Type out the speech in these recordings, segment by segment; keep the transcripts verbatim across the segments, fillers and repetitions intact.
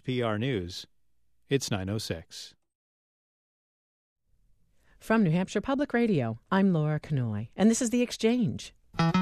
P R News, it's nine oh six. From New Hampshire Public Radio, I'm Laura Kanoy, and this is The Exchange.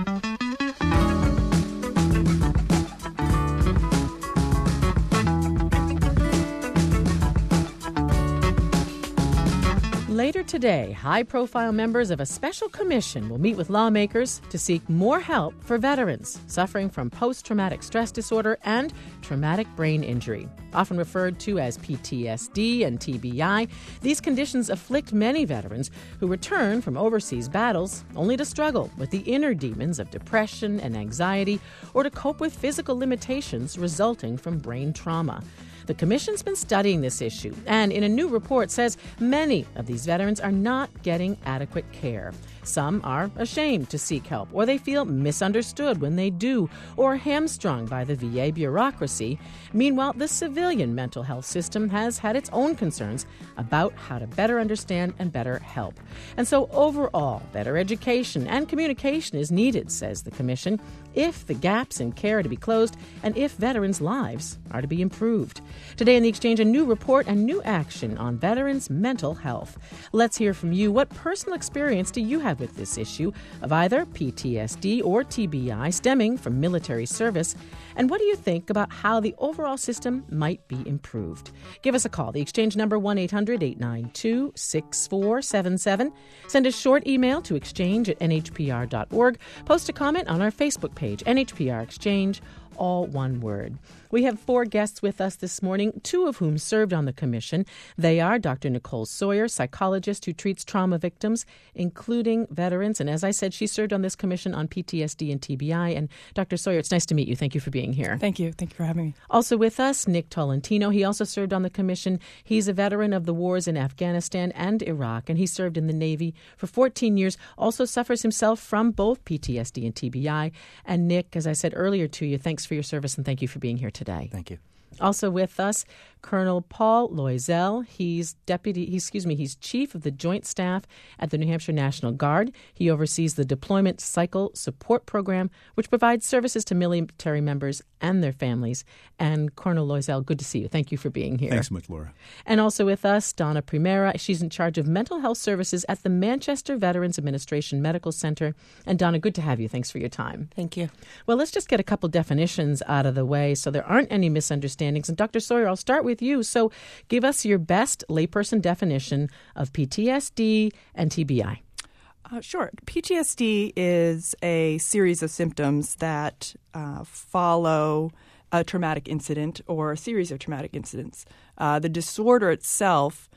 Later today, high-profile members of a special commission will meet with lawmakers to seek more help for veterans suffering from post-traumatic stress disorder and traumatic brain injury. Often referred to as P T S D and T B I, these conditions afflict many veterans who return from overseas battles only to struggle with the inner demons of depression and anxiety or to cope with physical limitations resulting from brain trauma. The Commission's been studying this issue and in a new report says many of these veterans are not getting adequate care. Some are ashamed to seek help, or they feel misunderstood when they do, or hamstrung by the V A bureaucracy. Meanwhile, the civilian mental health system has had its own concerns about how to better understand and better help. And so overall, better education and communication is needed, says the Commission, if the gaps in care are to be closed and if veterans' lives are to be improved. Today in the Exchange, a new report and new action on veterans' mental health. Let's hear from you. What personal experience do you have with this issue of either P T S D or T B I stemming from military service? And what do you think about how the overall system might be improved? Give us a call. The Exchange number one eight hundred eight nine two six four seven seven. Send a short email to exchange at n h p r dot org. Post a comment on our Facebook page, N H P R Exchange, all one word. We have four guests with us this morning, two of whom served on the commission. They are Doctor Nicole Sawyer, psychologist who treats trauma victims, including veterans. And as I said, she served on this commission on P T S D and T B I. And Doctor Sawyer, it's nice to meet you. Thank you for being here. Thank you. Thank you for having me. Also with us, Nick Tolentino. He also served on the commission. He's a veteran of the wars in Afghanistan and Iraq, and he served in the Navy for fourteen years, also suffers himself from both P T S D and T B I. And Nick, as I said earlier to you, thanks for your service and thank you for being here today. Thank you. Also with us, Colonel Paul Loisel. He's deputy, he, excuse me, he's chief of the Joint Staff at the New Hampshire National Guard. He oversees the Deployment Cycle Support Program, which provides services to military members and their families. And Colonel Loisel, good to see you. Thank you for being here. Thanks so much, Laura. And also with us, Donna Primera. She's in charge of mental health services at the Manchester Veterans Administration Medical Center. And Donna, good to have you. Thanks for your time. Thank you. Well, let's just get a couple definitions out of the way so there aren't any misunderstandings. And Doctor Sawyer, I'll start with you. So give us your best layperson definition of P T S D and T B I. Uh, sure. P T S D is a series of symptoms that uh, follow a traumatic incident or a series of traumatic incidents. Uh, the disorder itself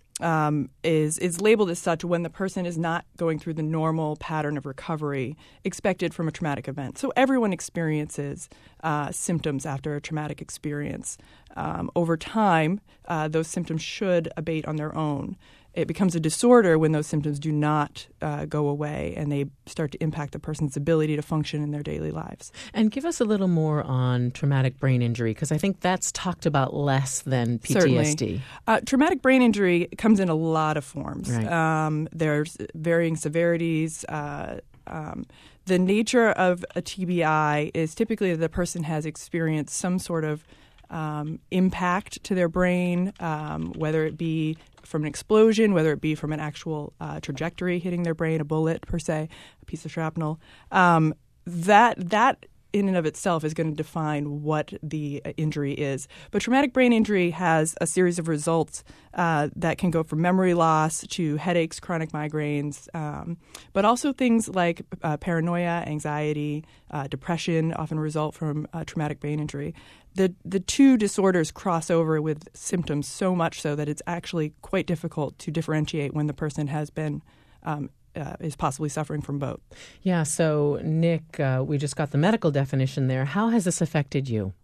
um, is is labeled as such when the person is not going through the normal pattern of recovery expected from a traumatic event. So everyone experiences uh, symptoms after a traumatic experience. Um, over time, uh, those symptoms should abate on their own. It becomes a disorder when those symptoms do not uh, go away and they start to impact the person's ability to function in their daily lives. And give us a little more on traumatic brain injury, because I think that's talked about less than P T S D. Uh, traumatic brain injury comes in a lot of forms. Right. Um, there's varying severities. Uh, um, the nature of a T B I is typically that the person has experienced some sort of um, impact to their brain, um, whether it be from an explosion, whether it be from an actual uh, trajectory hitting their brain, a bullet per se, a piece of shrapnel. Um, that that in and of itself is going to define what the injury is. But traumatic brain injury has a series of results uh, that can go from memory loss to headaches, chronic migraines, um, but also things like uh, paranoia, anxiety, uh, depression often result from uh, traumatic brain injury. The the two disorders cross over with symptoms so much so that it's actually quite difficult to differentiate when the person has been um, uh, is possibly suffering from both. Yeah. So, Nick, uh, we just got the medical definition there. How has this affected you?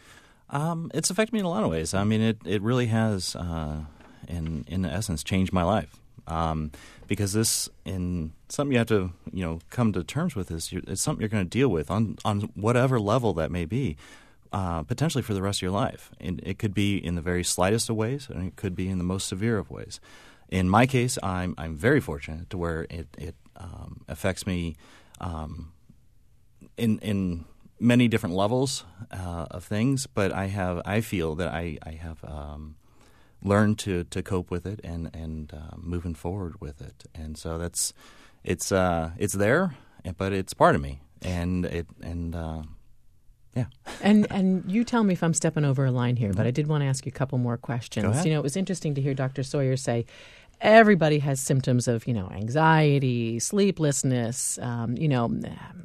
Um, it's affected me in a lot of ways. I mean, it it really has, uh, in in essence, changed my life. Um, because this, in something you have to, you know, come to terms with. Is it's something you're going to deal with on on whatever level that may be. Uh, potentially for the rest of your life. And it could be in the very slightest of ways, and it could be in the most severe of ways. In my case, I'm I'm very fortunate to where it it um, affects me um, in in many different levels uh, of things, but I have I feel that I I have um, learned to, to cope with it and and uh, moving forward with it, and so that's it's uh, it's there, but it's part of me, and it and. Uh, Yeah. and and you tell me if I'm stepping over a line here, but I did want to ask you a couple more questions. Go ahead. You know, it was interesting to hear Doctor Sawyer say everybody has symptoms of, you know, anxiety, sleeplessness, um, you know,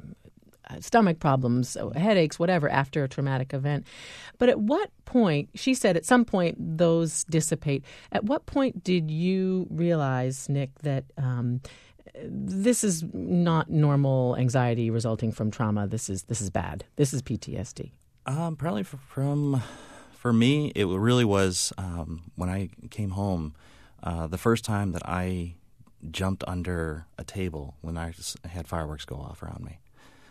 stomach problems, headaches, whatever, after a traumatic event. But at what point, she said at some point those dissipate. At what point did you realize, Nick, that um, this is not normal anxiety resulting from trauma? This is this is bad. This is P T S D. Um, probably for, from for me, it really was um, when I came home. Uh, the first time that I jumped under a table when I had fireworks go off around me.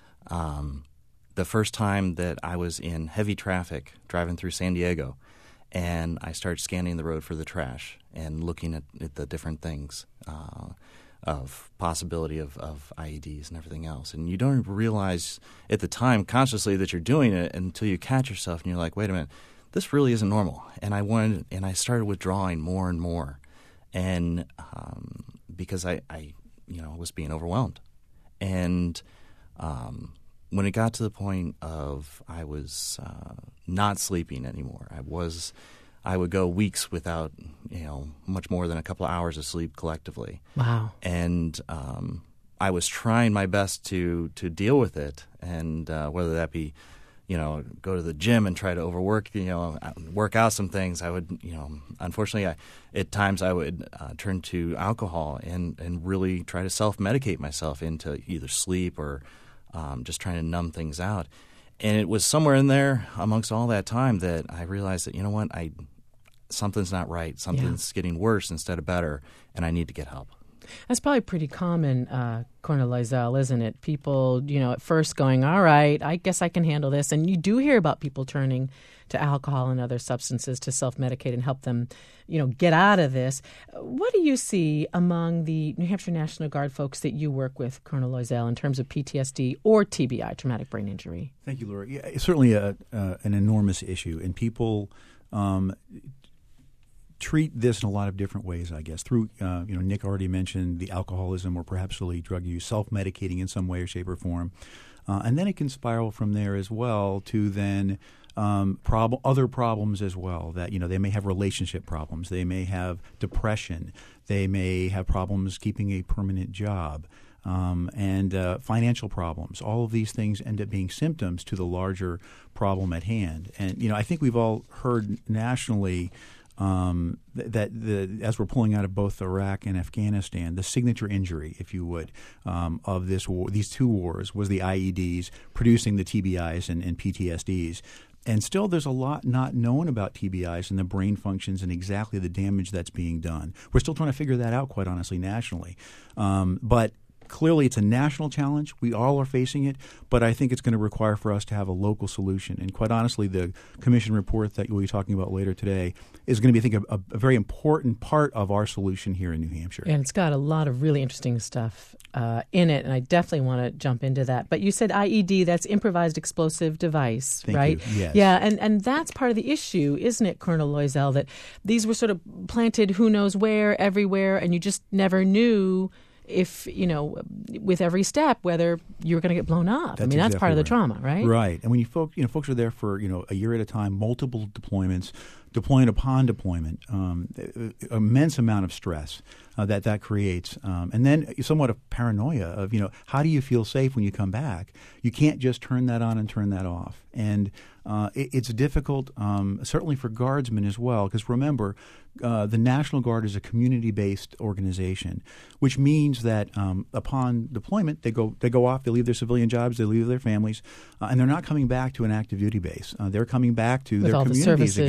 Um, the first time that I was in heavy traffic driving through San Diego, and I started scanning the road for the trash and looking at, at the different things. Uh, of possibility of, of I E Ds and everything else. And you don't realize at the time consciously that you're doing it until you catch yourself and you're like, wait a minute, this really isn't normal. And I wanted, and I started withdrawing more and more. And um, because I, I, you know, was being overwhelmed. And um, when it got to the point of I was uh, not sleeping anymore, I was... I would go weeks without, you know, much more than a couple of hours of sleep collectively. Wow. And um, I was trying my best to to deal with it, and uh, whether that be, you know, go to the gym and try to overwork, you know, work out some things. I would, you know, unfortunately, I, at times I would uh, turn to alcohol and, and really try to self-medicate myself into either sleep or um, just trying to numb things out. And it was somewhere in there amongst all that time that I realized that, you know what, I something's not right. Something's yeah. getting worse instead of better, and I need to get help. That's probably pretty common, uh, Colonel Loiselle, isn't it? People, you know, at first going, all right, I guess I can handle this. And you do hear about people turning to alcohol and other substances to self-medicate and help them, you know, get out of this. What do you see among the New Hampshire National Guard folks that you work with, Colonel Loiselle, in terms of P T S D or T B I, traumatic brain injury? Thank you, Laura. Yeah, it's certainly a, uh, an enormous issue, and people um, treat this in a lot of different ways, I guess. Through, uh, you know, Nick already mentioned the alcoholism or perhaps early drug use, self-medicating in some way or shape or form. Uh, and then it can spiral from there as well to then um, prob- other problems as well. That, you know, they may have relationship problems. They may have depression. They may have problems keeping a permanent job. Um, and uh, financial problems. All of these things end up being symptoms to the larger problem at hand. And, you know, I think we've all heard nationally Um, th- that the, as we're pulling out of both Iraq and Afghanistan, the signature injury, if you would, um, of this war, these two wars was the I E Ds producing the T B Is and, and P T S Ds. And still there's a lot not known about T B Is and the brain functions and exactly the damage that's being done. We're still trying to figure that out, quite honestly, nationally. Um, but clearly, it's a national challenge. We all are facing it, but I think it's going to require for us to have a local solution. And quite honestly, the commission report that we'll be talking about later today is going to be, I think, a, a very important part of our solution here in New Hampshire. And it's got a lot of really interesting stuff uh, in it, and I definitely want to jump into that. But you said I E D, that's improvised explosive device, Thank right? You. Yes. Yeah, and, and that's part of the issue, isn't it, Colonel Loiselle, that these were sort of planted who knows where, everywhere, and you just never knew if, you know, with every step, whether you're going to get blown up. That's I mean, that's exactly part of the right. trauma, right? Right. And when you folks, you know, folks are there for, you know, a year at a time, multiple deployments, deployment upon deployment, um, immense amount of stress uh, that that creates. Um, and then somewhat of paranoia of, you know, how do you feel safe when you come back? You can't just turn that on and turn that off. And uh, it, it's difficult, um, certainly for guardsmen as well, because remember, uh, the National Guard is a community-based organization, which means that um, upon deployment, they go they go off, they leave their civilian jobs, they leave their families, uh, and they're not coming back to an active duty base. Uh, they're coming back to With their all the communities services again. and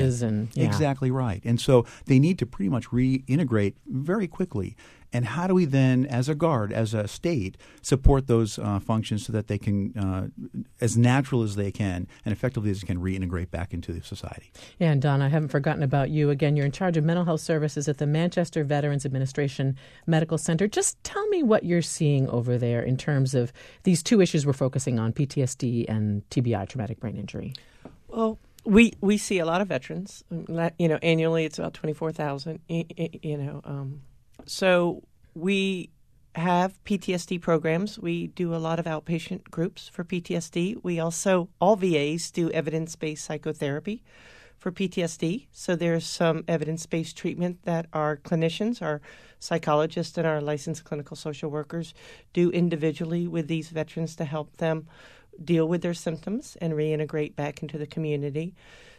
Yeah. Exactly right. And so they need to pretty much reintegrate very quickly. And how do we then, as a guard, as a state, support those uh, functions so that they can, uh, as natural as they can and effectively as they can, reintegrate back into the society? Yeah, and Don, I haven't forgotten about you. Again, you're in charge of mental health services at the Manchester Veterans Administration Medical Center. Just tell me what you're seeing over there in terms of these two issues we're focusing on, P T S D and T B I, traumatic brain injury. Well, we we see a lot of veterans. You know, annually it's about twenty-four thousand, you know, um, so we have P T S D programs. We do a lot of outpatient groups for P T S D. We also, all V As do evidence-based psychotherapy for P T S D. So there's some evidence-based treatment that our clinicians, our psychologists, and our licensed clinical social workers do individually with these veterans to help them deal with their symptoms and reintegrate back into the community.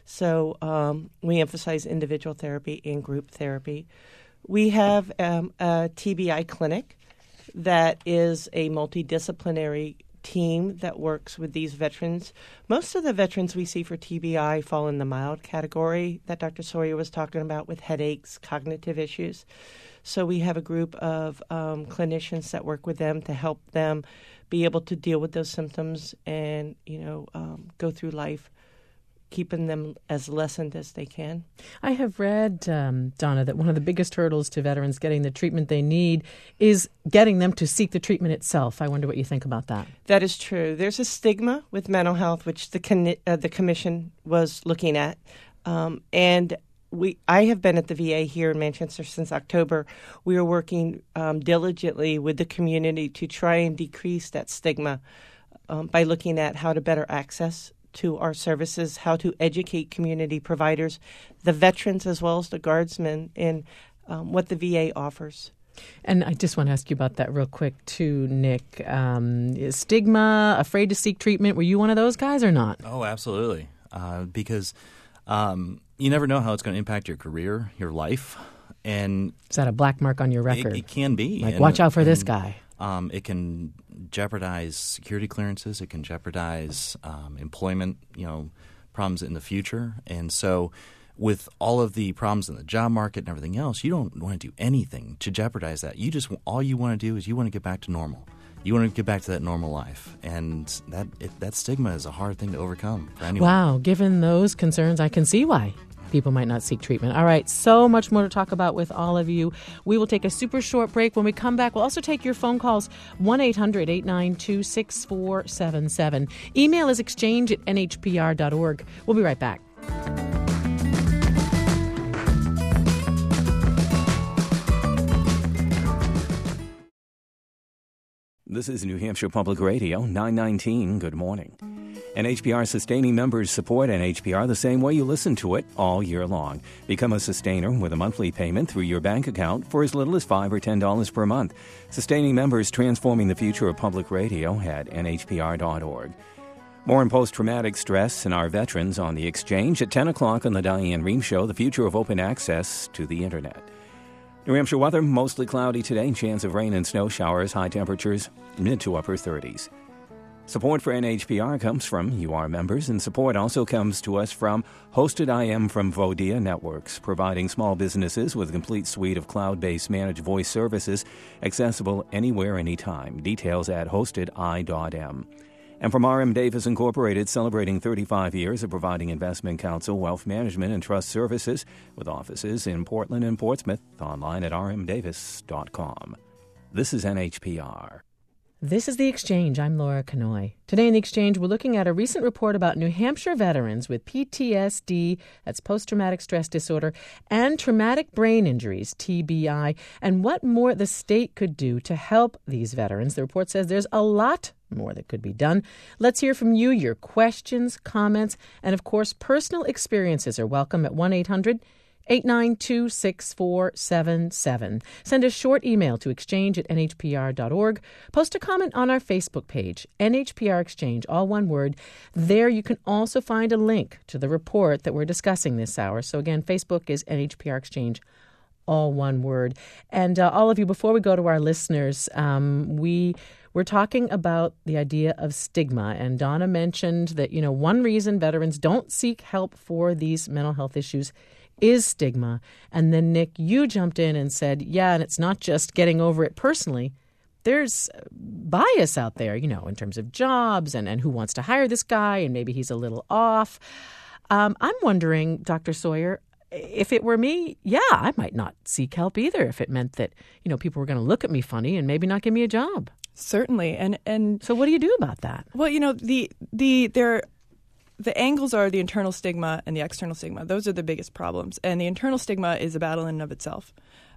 So um, we emphasize individual therapy and group therapy. We have um, a T B I clinic that is a multidisciplinary team that works with these veterans. Most of the veterans we see for T B I fall in the mild category that Doctor Sawyer was talking about, with headaches, cognitive issues. So we have a group of um, clinicians that work with them to help them be able to deal with those symptoms and, you know, um, go through life keeping them as lessened as they can. I have read, um, Donna, that one of the biggest hurdles to veterans getting the treatment they need is getting them to seek the treatment itself. I wonder what you think about that. That is true. There's a stigma with mental health, which the con- uh, the commission was looking at. Um, and we, I have been at the V A here in Manchester since October. We are working um, diligently with the community to try and decrease that stigma um, by looking at how to better access to our services, how to educate community providers, the veterans as well as the guardsmen, in um, what the V A offers. And I just want to ask you about that real quick too, Nick. Um, is stigma, afraid to seek treatment, were you one of those guys or not? Oh, absolutely. Uh, because um, you never know how it's going to impact your career, your life. And is that a black mark on your record? It, it can be. Like, and, watch out for and, this guy. Um, it can jeopardize security clearances. It can jeopardize um, employment, you know, problems in the future. And so with all of the problems in the job market and everything else, you don't want to do anything to jeopardize that. You just all you want to do is you want to get back to normal. You want to get back to that normal life. And that it, that stigma is a hard thing to overcome for anyone. Wow. Given those concerns, I can see why people might not seek treatment. All right, so much more to talk about with all of you. We will take a super short break. When we come back, we'll also take your phone calls, one eight hundred eight nine two six four seven seven. Email is exchange at n h p r dot org. We'll be right back. This is New Hampshire Public Radio, nine nineteen. Good morning. N H P R sustaining members support N H P R the same way you listen to it all year long. Become a sustainer with a monthly payment through your bank account for as little as five dollars or ten dollars per month. Sustaining members transforming the future of public radio at n h p r dot org. More on post-traumatic stress and our veterans on the Exchange at ten o'clock on the Diane Rehm Show, the future of open access to the Internet. New Hampshire weather, mostly cloudy today, chance of rain and snow showers, high temperatures mid to upper thirties. Support for N H P R comes from U R members, and support also comes to us from Hosted I M from Vodia Networks, providing small businesses with a complete suite of cloud-based managed voice services accessible anywhere, anytime. Details at hosted i dot m. And from R M Davis Incorporated, celebrating thirty-five years of providing investment counsel, wealth management, and trust services with offices in Portland and Portsmouth, online at r m davis dot com. This is N H P R. This is The Exchange. I'm Laura Canoy. Today in The Exchange, we're looking at a recent report about New Hampshire veterans with P T S D, that's post-traumatic stress disorder, and traumatic brain injuries, T B I, and what more the state could do to help these veterans. The report says there's a lot more that could be done. Let's hear from you. Your questions, comments, and, of course, personal experiences are welcome at one eight hundred eight nine two six four seven seven. Send a short email to exchange at n h p r dot org. Post a comment on our Facebook page, N H P R Exchange, all one word. There you can also find a link to the report that we're discussing this hour. So again, Facebook is N H P R Exchange, all one word. And uh, all of you, before we go to our listeners, um, we... We're talking about the idea of stigma, and Donna mentioned that, you know, one reason veterans don't seek help for these mental health issues is stigma. And then, Nick, you jumped in and said, yeah, and it's not just getting over it personally. There's bias out there, you know, in terms of jobs and, and who wants to hire this guy, and maybe he's a little off. Um, I'm wondering, Doctor Sawyer, if it were me, yeah, I might not seek help either if it meant that, you know, people were going to look at me funny and maybe not give me a job. Certainly. And and so what do you do about that? Well, you know, the the there the angles are the internal stigma and the external stigma. Those are the biggest problems. And the internal stigma is a battle in and of itself.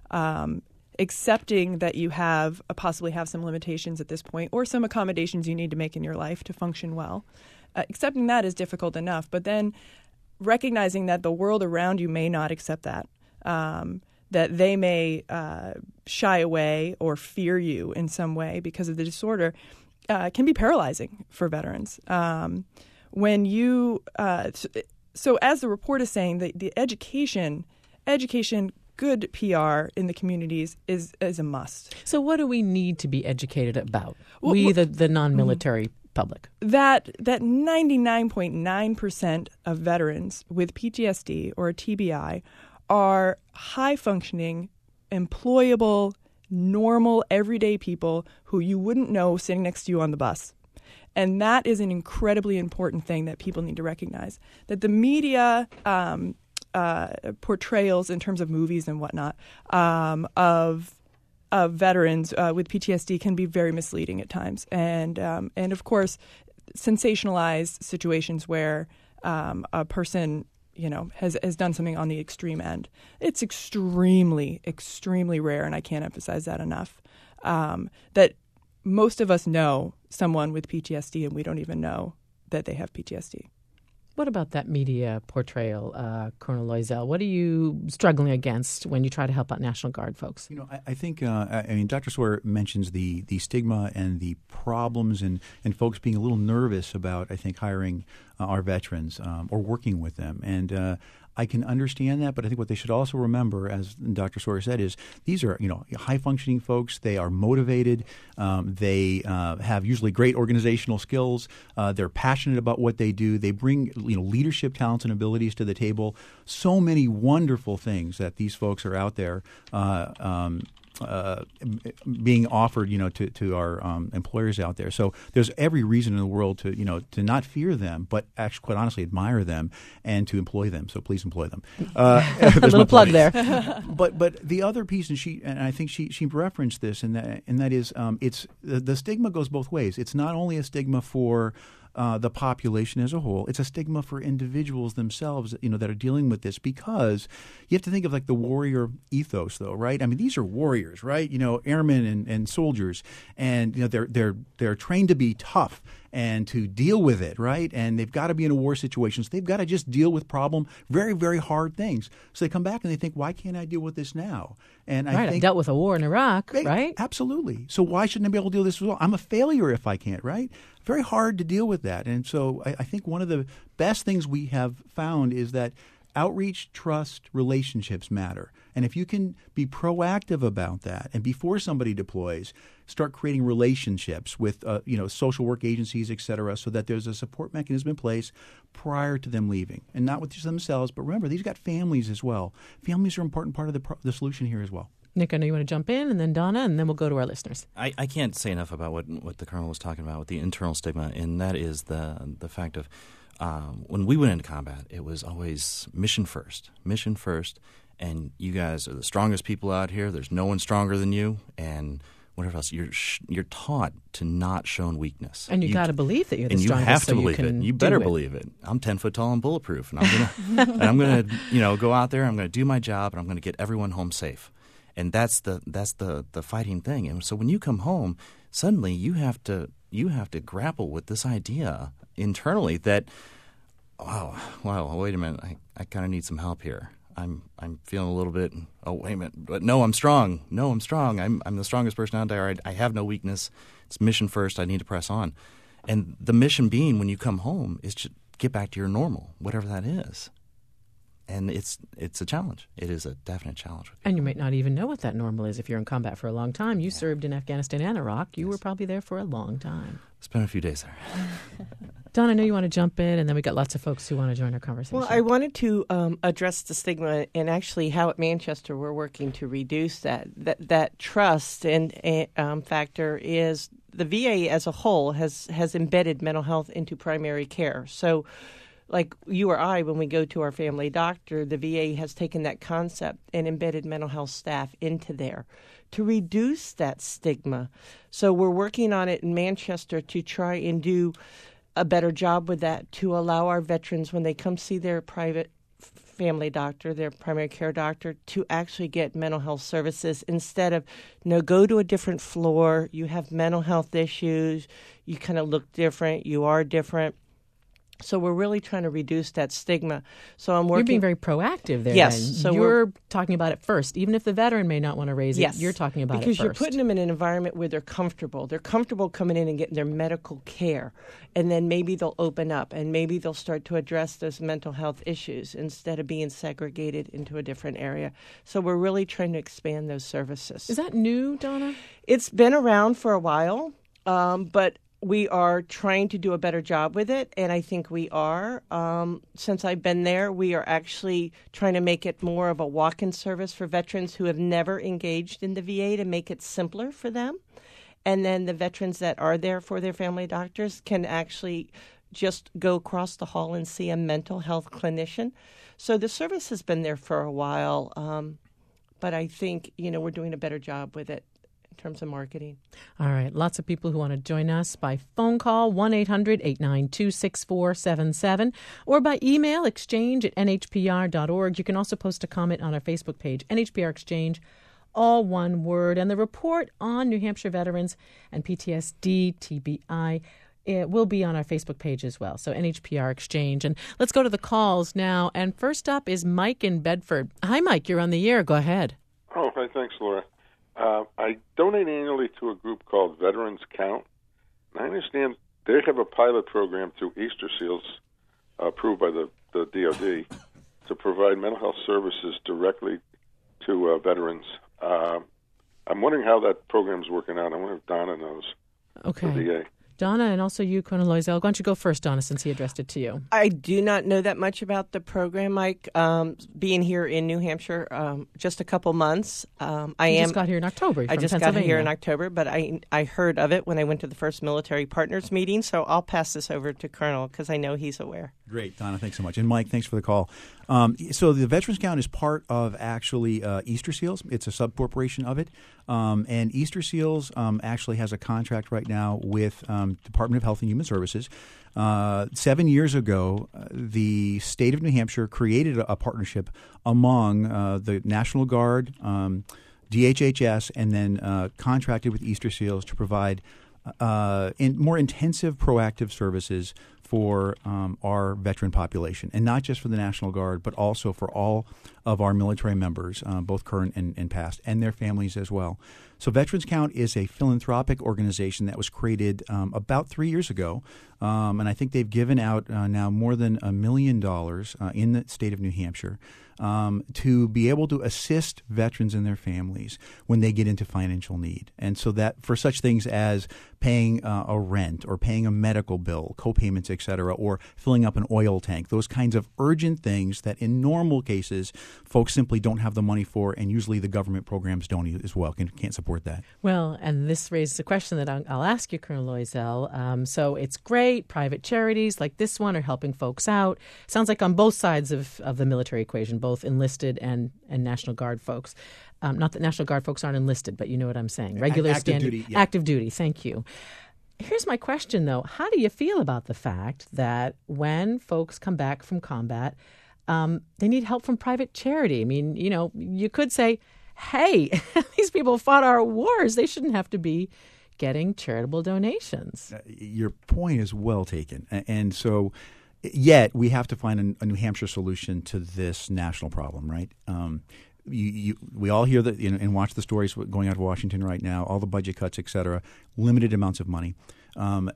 Um accepting that you have uh, possibly have some limitations at this point or some accommodations you need to make in your life to function well. Uh, accepting that is difficult enough, but then recognizing that the world around you may not accept that, um, that they may uh, shy away or fear you in some way because of the disorder uh, can be paralyzing for veterans. Um, when you uh, so, so as the report is saying, the, the education, education good P R in the communities is is a must. So what do we need to be educated about? Well, we, well, the, the non-military mm-hmm. public. That that ninety-nine point nine percent of veterans with P T S D or a T B I are high-functioning, employable, normal, everyday people who you wouldn't know sitting next to you on the bus. And that is an incredibly important thing that people need to recognize. That the media um, Uh, portrayals in terms of movies and whatnot um, of of veterans uh, with P T S D can be very misleading at times, and um, and of course, sensationalized situations where um, a person you know has has done something on the extreme end. It's extremely extremely rare, and I can't emphasize that enough. Um, that most of us know someone with P T S D, and we don't even know that they have P T S D. What about that media portrayal, uh, Colonel Loisel? What are you struggling against when you try to help out National Guard folks? You know, I, I think, uh, I mean, Doctor Sawyer mentions the the stigma and the problems and, and folks being a little nervous about, I think, hiring uh, our veterans um, or working with them. And uh, I can understand that, but I think what they should also remember, as Doctor Sawyer said, is these are, you know, high-functioning folks. They are motivated. Um, they uh, have usually great organizational skills. Uh, they're passionate about what they do. They bring, you know, leadership talents and abilities to the table. So many wonderful things that these folks are out there uh, um, uh, being offered, you know, to, to our um, employers out there. So there's every reason in the world to, you know, to not fear them, but actually, quite honestly, admire them and to employ them. So please employ them. Uh, a little plug there. but but the other piece, and she and I think she she referenced this, and that and that is, um, it's the, the stigma goes both ways. It's not only a stigma for Uh, the population as a whole. It's a stigma for individuals themselves, you know, that are dealing with this, because you have to think of like the warrior ethos, though, right? I mean, these are warriors, right? You know, airmen and, and soldiers, and you know they're they're they're trained to be tough and to deal with it, right? And they've got to be in a war situation, so they've got to just deal with problem, very very hard things. So they come back and they think, why can't I deal with this now? And I right, think, I dealt with a war in Iraq, they, right? Absolutely. So why shouldn't I be able to deal with this as well? I'm a failure if I can't, right? Very hard to deal with that. And so I, I think one of the best things we have found is that outreach, trust, relationships matter. And if you can be proactive about that, and before somebody deploys, start creating relationships with uh, you know social work agencies, et cetera, so that there's a support mechanism in place prior to them leaving, and not with just themselves. But remember, these got families as well. Families are an important part of the pro- the solution here as well. Nick, I know you want to jump in, and then Donna, and then we'll go to our listeners. I, I can't say enough about what what the Colonel was talking about with the internal stigma, and that is the the fact of um, when we went into combat, it was always mission first, mission first, and you guys are the strongest people out here. There's no one stronger than you, and whatever else. You're you're taught to not show weakness, and you, you got to believe that you're the and strongest. And you have to so believe you it. You better believe it. I'm ten foot tall and bulletproof, and I'm gonna and I'm gonna you know go out there. I'm gonna do my job, and I'm gonna get everyone home safe. And that's the that's the, the fighting thing. And so when you come home, suddenly you have to you have to grapple with this idea internally that, wow, wow, wait a minute, I, I kind of need some help here. I'm I'm feeling a little bit. Oh, wait a minute, but no, I'm strong. No, I'm strong. I'm I'm the strongest person out there. I, I have no weakness. It's mission first. I need to press on. And the mission being, when you come home, is to get back to your normal, whatever that is. and it's it's a challenge. It is a definite challenge. With And you might not even know what that normal is if you're in combat for a long time. You yeah. served in Afghanistan and Iraq. You yes. were probably there for a long time. Spent a few days there. Don, I know you want to jump in, and then we got lots of folks who want to join our conversation. Well, I wanted to um, address the stigma, and actually how at Manchester we're working to reduce that. That, that trust and um, factor is the V A as a whole has, has embedded mental health into primary care. So like you or I, when we go to our family doctor, the V A has taken that concept and embedded mental health staff into there to reduce that stigma. So we're working on it in Manchester to try and do a better job with that, to allow our veterans, when they come see their private family doctor, their primary care doctor, to actually get mental health services instead of, you know, go to a different floor, you have mental health issues, you kind of look different, you are different. So we're really trying to reduce that stigma. So I'm working. You're being very proactive there. Yes. Then. So you're talking about it first, even if the veteran may not want to raise yes, it. You're talking about because it first. Because you're putting them in an environment where they're comfortable. They're comfortable coming in and getting their medical care, and then maybe they'll open up, and maybe they'll start to address those mental health issues instead of being segregated into a different area. So we're really trying to expand those services. Is that new, Donna? It's been around for a while, um, but we are trying to do a better job with it, and I think we are. Um, since I've been there, we are actually trying to make it more of a walk-in service for veterans who have never engaged in the V A to make it simpler for them. And then the veterans that are there for their family doctors can actually just go across the hall and see a mental health clinician. So the service has been there for a while, um, but I think, you know, we're doing a better job with it in terms of marketing. All right. Lots of people who want to join us by phone call, one eight hundred eight nine two six four seven seven, or by email, exchange at n h p r dot org. You can also post a comment on our Facebook page, N H P R Exchange, all one word. And the report on New Hampshire veterans and P T S D, T B I, it will be on our Facebook page as well. So N H P R Exchange. And let's go to the calls now. And first up is Mike in Bedford. Hi, Mike. You're on the air. Go ahead. Oh, hi. Thanks, Laura. Uh, I donate annually to a group called Veterans Count. And I understand they have a pilot program through Easter Seals, uh, approved by the, the D O D, to provide mental health services directly to uh, veterans. Uh, I'm wondering how that program's working out. I wonder if Donna knows. Okay. The V A. Donna, and also you, Colonel Loisel. Why don't you go first, Donna, since he addressed it to you? I do not know that much about the program, Mike. Um, being here in New Hampshire um, just a couple months, um, I you am. just got here in October. I just got here in October, but I I heard of it when I went to the first military partners meeting. So I'll pass this over to Colonel because I know he's aware. Great, Donna. Thanks so much. And Mike, thanks for the call. Um, so the Veterans Count is part of actually uh, Easter Seals. It's a subcorporation of it. Um, and Easter Seals um, actually has a contract right now with um, Department of Health and Human Services. Uh, seven years ago, uh, the state of New Hampshire created a, a partnership among uh, the National Guard, um, D H H S, and then uh, contracted with Easter Seals to provide uh, in more intensive proactive services for um, our veteran population, and not just for the National Guard, but also for all of our military members, uh, both current and, and past, and their families as well. So Veterans Count is a philanthropic organization that was created um, about three years ago, um, and I think they've given out uh, now more than a million dollars uh, in the state of New Hampshire um, to be able to assist veterans and their families when they get into financial need. And so that for such things as paying uh, a rent or paying a medical bill, co-payments, et cetera, or filling up an oil tank, those kinds of urgent things that in normal cases folks simply don't have the money for, and usually the government programs don't as well, can, can't support that. Well, and this raises a question that I'll, I'll ask you, Colonel Loisel. Um, so it's great. Private charities like this one are helping folks out. Sounds like on both sides of, of the military equation, both enlisted and, and National Guard folks. Um, not that National Guard folks aren't enlisted, but you know what I'm saying. Regular active standard, duty, yeah. Active duty. Thank you. Here's my question, though. How do you feel about the fact that when folks come back from combat, um, they need help from private charity? I mean, you know, you could say, hey, these people fought our wars. They shouldn't have to be getting charitable donations. Uh, your point is well taken. And so yet we have to find a, a New Hampshire solution to this national problem, right? Um, You, you, we all hear that, you know, and watch the stories going out of Washington right now, all the budget cuts, et cetera, limited amounts of money. Um,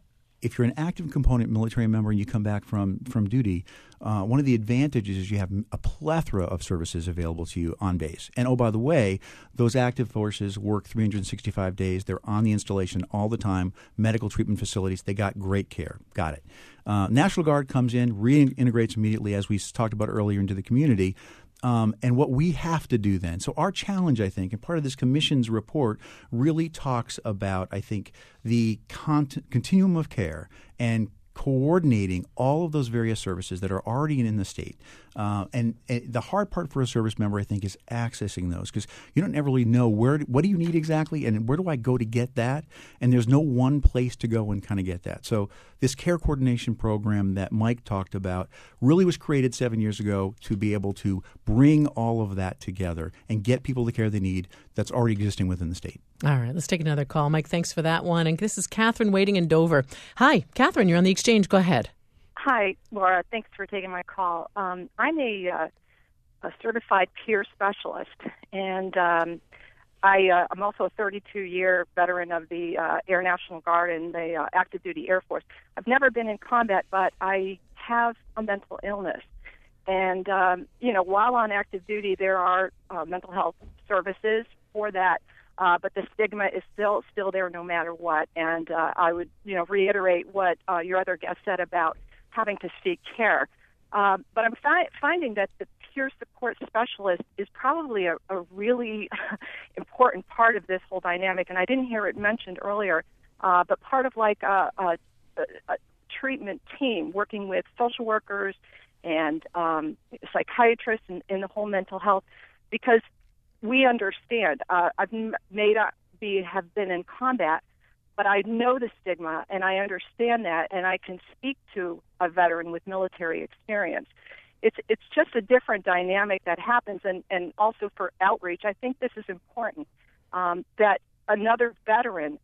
if you're an active component military member and you come back from, from duty, uh, one of the advantages is you have a plethora of services available to you on base. And, oh, by the way, those active forces work three hundred sixty-five days. They're on the installation all the time, medical treatment facilities. They got great care. Got it. Uh, National Guard comes in, reintegrates immediately, as we talked about earlier, into the community. Um, and what we have to do then, so our challenge, I think, and part of this commission's report really talks about, I think, the cont- continuum of care and coordinating all of those various services that are already in the state. Uh, and, and the hard part for a service member, I think, is accessing those, because you don't ever really know where, what do you need exactly, and where do I go to get that? And there's no one place to go and kind of get that. So this care coordination program that Mike talked about really was created seven years ago to be able to bring all of that together and get people the care they need that's already existing within the state. All right, let's take another call. Mike, thanks for that one. And this is Catherine waiting in Dover. Hi, Catherine, you're on the exchange. Go ahead. Hi, Laura. Thanks for taking my call. Um, I'm a, uh, a certified peer specialist, and um, I, uh, I'm also a thirty-two-year veteran of the uh, Air National Guard and the uh, active duty Air Force. I've never been in combat, but I have a mental illness. And, um, you know, while on active duty, there are uh, mental health services for that. Uh, but the stigma is still still there no matter what. And uh, I would, you know, reiterate what uh, your other guest said about having to seek care. Um, but I'm fi- finding that the peer support specialist is probably a, a really important part of this whole dynamic. And I didn't hear it mentioned earlier, uh, but part of like a, a, a treatment team working with social workers and um, psychiatrists and in the whole mental health, because we understand. Uh, I've may not be have been in combat, but I know the stigma, and I understand that, and I can speak to a veteran with military experience. It's it's just a different dynamic that happens, and, and also for outreach, I think this is important, um, that another veteran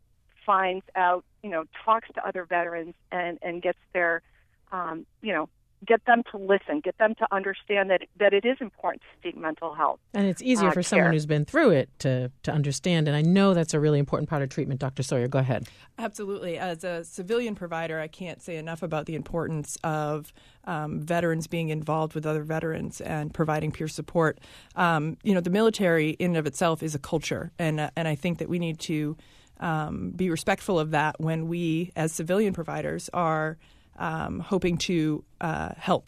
finds out, you know, talks to other veterans and, and gets their, um, you know, get them to listen, get them to understand that that it is important to seek mental health. And it's easier uh, for care. someone who's been through it to, to understand. And I know that's a really important part of treatment. Doctor Sawyer, go ahead. Absolutely. As a civilian provider, I can't say enough about the importance of um, veterans being involved with other veterans and providing peer support. Um, you know, the military in and of itself is a culture, and uh, and I think that we need to um, be respectful of that when we, as civilian providers, are Um, hoping to uh, help.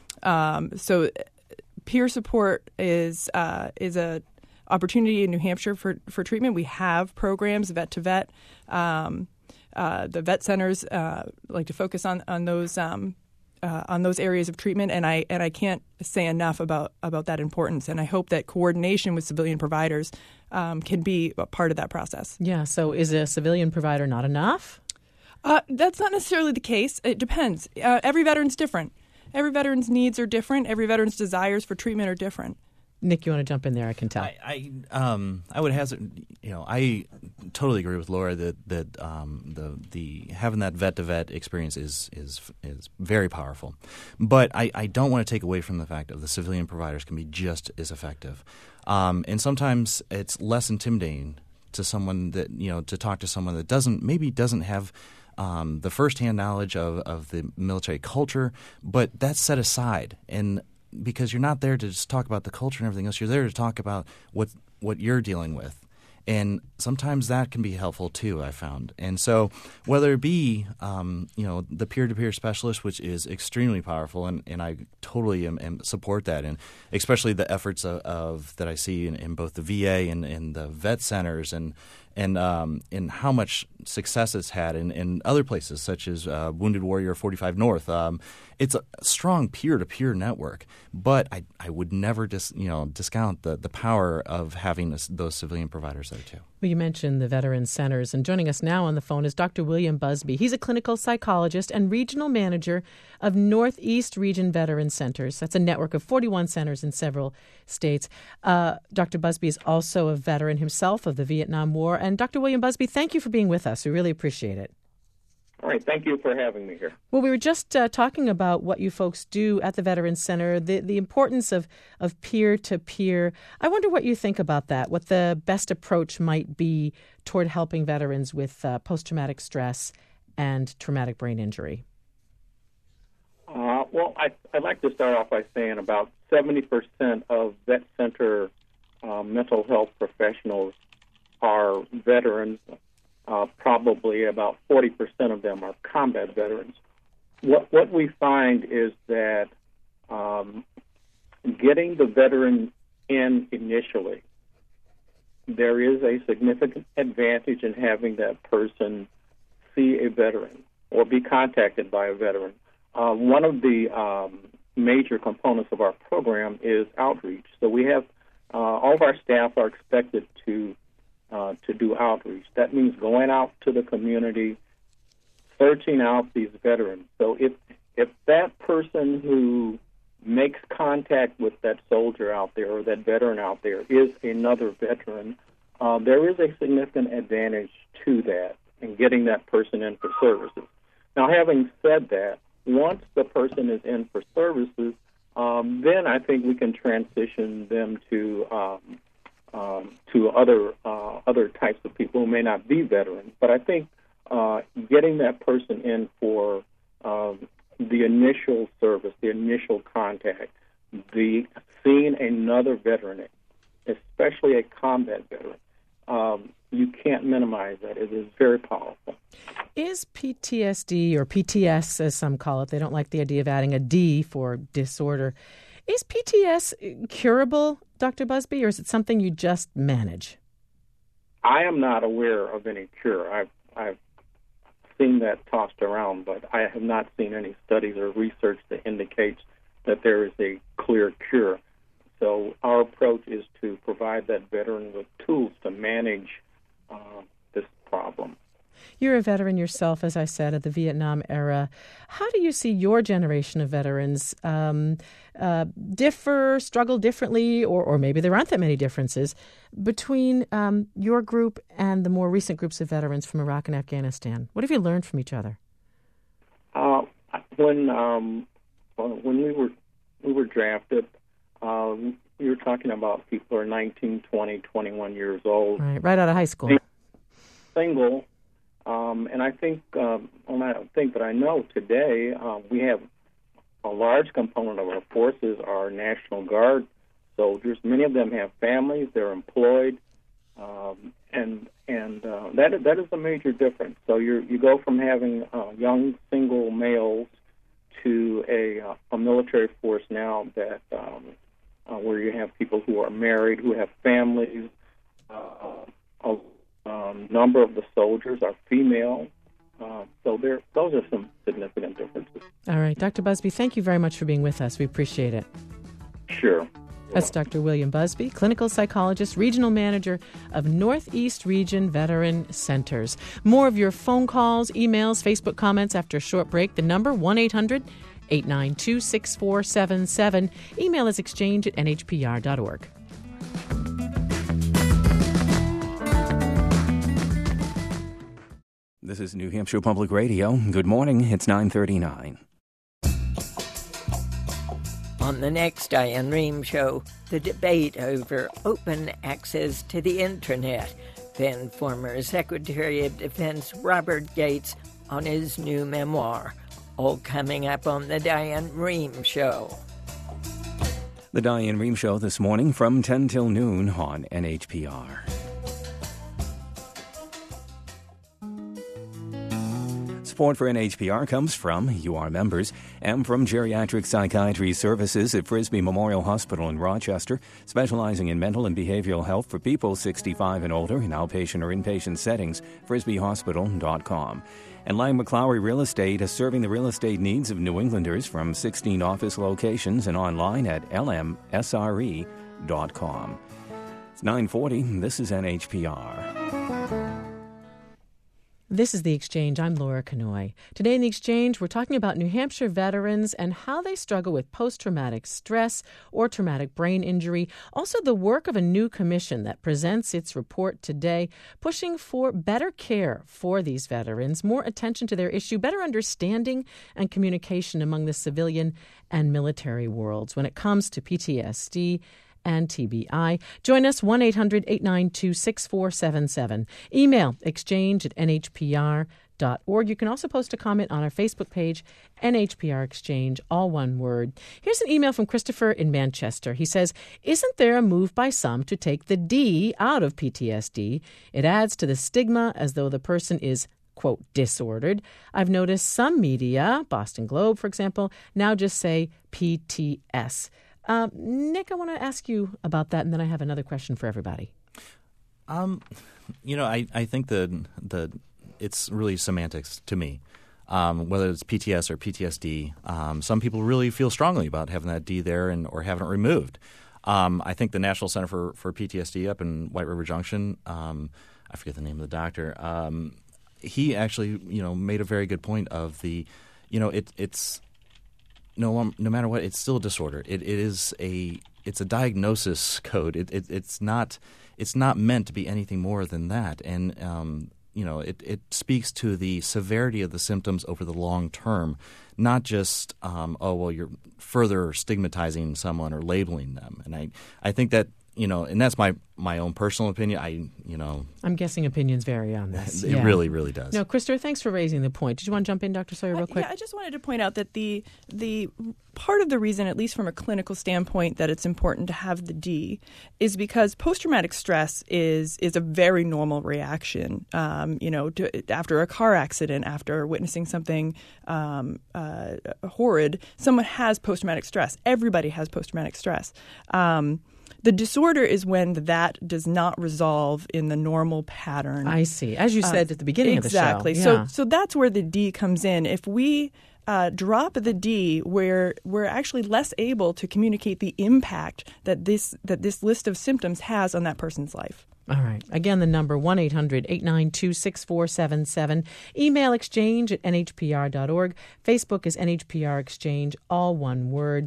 Um, so, peer support is uh, is a opportunity in New Hampshire for, for treatment. We have programs, vet to vet. Um, uh, the vet centers uh, like to focus on on those um, uh, on those areas of treatment, and I and I can't say enough about about that importance. And I hope that coordination with civilian providers um, can be a part of that process. Yeah. So, is a civilian provider not enough? Uh, that's not necessarily the case. It depends. Uh, every veteran's different. Every veteran's needs are different. Every veteran's desires for treatment are different. Nick, you want to jump in there? I can tell. I, I, um, I would hazard, you know, I totally agree with Laura that that um, the the having that vet to vet experience is is is very powerful, but I, I don't want to take away from the fact that the civilian providers can be just as effective, um, and sometimes it's less intimidating to someone that you know to talk to someone that doesn't maybe doesn't have. Um, the firsthand knowledge of, of the military culture, but that's set aside. And because you're not there to just talk about the culture and everything else, you're there to talk about what what you're dealing with. And sometimes that can be helpful too, I found. And so whether it be, um, you know, the peer-to-peer specialist, which is extremely powerful, and, and I totally am, am support that, and especially the efforts of, of that I see in, in both the V A and, and the vet centers, and and um, and how much success it's had in, in other places, such as uh, Wounded Warrior forty-five North. Um, it's a strong peer-to-peer network, but I, I would never dis, you know discount the, the power of having this, those civilian providers there too. Well, you mentioned the Veteran Centers, and joining us now on the phone is Doctor William Busby. He's a clinical psychologist and regional manager of Northeast Region Veteran Centers. That's a network of forty-one centers in several states. Uh, Doctor Busby is also a veteran himself of the Vietnam War. And Doctor William Busby, thank you for being with us. We really appreciate it. All right. Thank you for having me here. Well, we were just uh, talking about what you folks do at the Veterans Center, the, the importance of, of peer-to-peer. I wonder what you think about that, what the best approach might be toward helping veterans with uh, post-traumatic stress and traumatic brain injury? Uh, well, I, I'd like to start off by saying about seventy percent of vet center uh, mental health professionals are veterans. Uh, probably about forty percent of them are combat veterans. What, what we find is that um, getting the veteran in initially, there is a significant advantage in having that person see a veteran or be contacted by a veteran. Uh, one of the um, major components of our program is outreach. So we have uh, all of our staff are expected to uh, to do outreach. That means going out to the community, searching out these veterans. So if if that person who makes contact with that soldier out there or that veteran out there is another veteran, uh, there is a significant advantage to that in getting that person in for services. Now, having said that, once the person is in for services, um, then I think we can transition them to um, um, to other uh, other types of people who may not be veterans. But I think uh, getting that person in for um, the initial service, the initial contact, the seeing another veteran, especially a combat veteran, um, you can't minimize that. It is very powerful. Is P T S D, or P T S as some call it, they don't like the idea of adding a D for disorder, is P T S curable, Doctor Busby, or is it something you just manage? I am not aware of any cure. I've, I've seen that tossed around, but I have not seen any studies or research that indicates that there is a clear cure. So our approach is to provide that veteran with tools to manage uh, this problem. You're a veteran yourself, as I said, of the Vietnam era. How do you see your generation of veterans um, uh, differ, struggle differently, or, or maybe there aren't that many differences between um, your group and the more recent groups of veterans from Iraq and Afghanistan? What have you learned from each other? Uh, when um, when we were we were drafted, um, we were talking about people who are nineteen, twenty, twenty-one years old. Right, right out of high school. Single. Um, and I think, um, well, I don't think, but I know today uh, we have a large component of our forces are National Guard soldiers. Many of them have families; they're employed, um, and and uh, that that is a major difference. So you you go from having uh, young single males to a uh, a military force now that um, uh, where you have people who are married, who have families. Uh, a Um, number of the soldiers are female, uh, so there, those are some significant differences. All right. Doctor Busby, thank you very much for being with us. We appreciate it. Sure. That's Doctor William Busby, clinical psychologist, regional manager of Northeast Region Veteran Centers. More of your phone calls, emails, Facebook comments after a short break. The number, one eight hundred eight nine two six four seven seven. Email is exchange at n h p r dot org. This is New Hampshire Public Radio. Good morning. It's nine thirty-nine. On the next Diane Rehm Show, the debate over open access to the Internet. Then former Secretary of Defense Robert Gates on his new memoir. All coming up on the Diane Rehm Show. The Diane Rehm Show this morning from ten till noon on N H P R. Support for N H P R comes from U R members and from Geriatric Psychiatry Services at Frisbee Memorial Hospital in Rochester, specializing in mental and behavioral health for people sixty-five and older in outpatient or inpatient settings, frisbee hospital dot com. And Lang McLaury Real Estate is serving the real estate needs of New Englanders from sixteen office locations and online at l m s r e dot com. It's nine forty. This is N H P R. This is The Exchange. I'm Laura Kanoy. Today in The Exchange, we're talking about New Hampshire veterans and how they struggle with post-traumatic stress or traumatic brain injury. Also, the work of a new commission that presents its report today, pushing for better care for these veterans, more attention to their issue, better understanding and communication among the civilian and military worlds when it comes to P T S D and T B I. Join us, one eight hundred eight nine two six four seven seven. Email exchange at n h p r dot org. You can also post a comment on our Facebook page, N H P R Exchange, all one word. Here's an email from Christopher in Manchester. He says, isn't there a move by some to take the D out of P T S D? It adds to the stigma as though the person is, quote, disordered. I've noticed some media, Boston Globe, for example, now just say P T S. Um, Nick, I want to ask you about that, and then I have another question for everybody. Um, you know, I, I think the the it's really semantics to me. Um, whether it's P T S or P T S D, um, some people really feel strongly about having that D there and or having it removed. Um, I think the National Center for, for P T S D up in White River Junction, um, I forget the name of the doctor, um, he actually you know made a very good point of the, you know, it it's no no matter what, it's still a disorder. It it is a it's a diagnosis code. It, it it's not. It's not meant to be anything more than that, and um, you know it, it speaks to the severity of the symptoms over the long term, not just um, oh well you're further stigmatizing someone or labeling them. And I, I think that you know, and that's my, my own personal opinion. I you know I'm guessing opinions vary on this. It yeah. really really does. No, Christopher, thanks for raising the point. Did you want to jump in, Doctor Sawyer, real quick? Uh, yeah, I just wanted to point out that the the part of the reason, at least from a clinical standpoint, that it's important to have the D is because post-traumatic stress is is a very normal reaction. Um, you know, to, after a car accident, after witnessing something um, uh, horrid, someone has post-traumatic stress. Everybody has post-traumatic stress. Um, The disorder is when that does not resolve in the normal pattern. I see. As you said uh, at the beginning exactly. of the show. Exactly. So, so that's where the D comes in. If we uh, drop the D, we're we're actually less able to communicate the impact that this that this list of symptoms has on that person's life. All right. Again, the number one eight hundred eight nine two six four seven seven. Email exchange at N H P R dot org. Facebook is N H P R Exchange, all one word.